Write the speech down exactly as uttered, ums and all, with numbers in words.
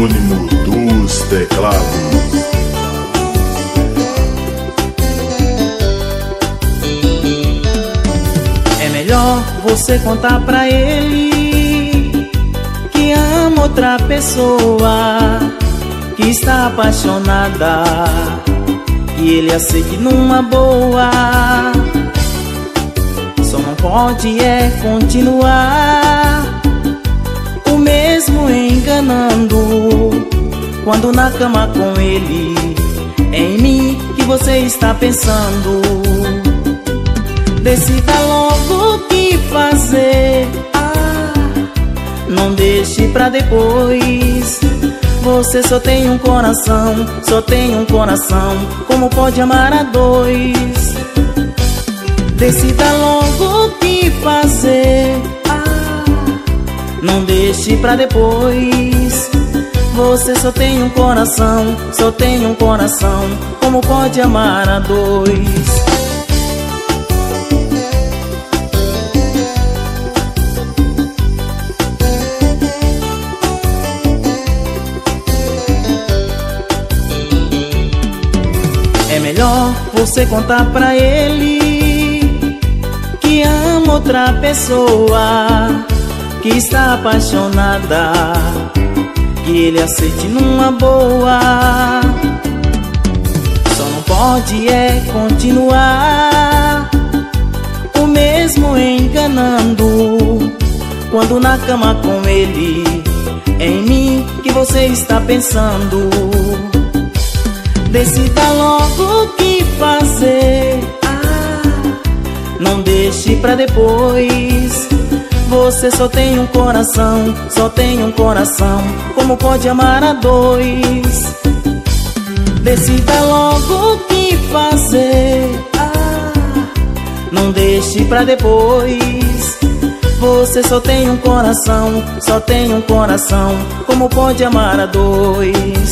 Jerônimo dos Teclados. É melhor você contar pra ele que ama outra pessoa, que está apaixonada, que ele aceite numa boa. Só não pode é continuar o mesmo enganando, quando na cama com ele é em mim que você está pensando. Decida logo o que fazer, ah, não deixe pra depois. Você só tem um coração, só tem um coração, como pode amar a dois? Decida logo o que fazer, ah, não deixe pra depois. Você só tem um coração, só tem um coração, como pode amar a dois? É melhor você contar pra ele que ama outra pessoa, que está apaixonada, que ele aceite numa boa. Só não pode é continuar o mesmo enganando, quando na cama com ele é em mim que você está pensando. Decida logo o que fazer, ah, não deixe pra depois. Você só tem um coração, só tem um coração, como pode amar a dois? Decida logo o que fazer, ah, não deixe pra depois. Você só tem um coração, só tem um coração, como pode amar a dois?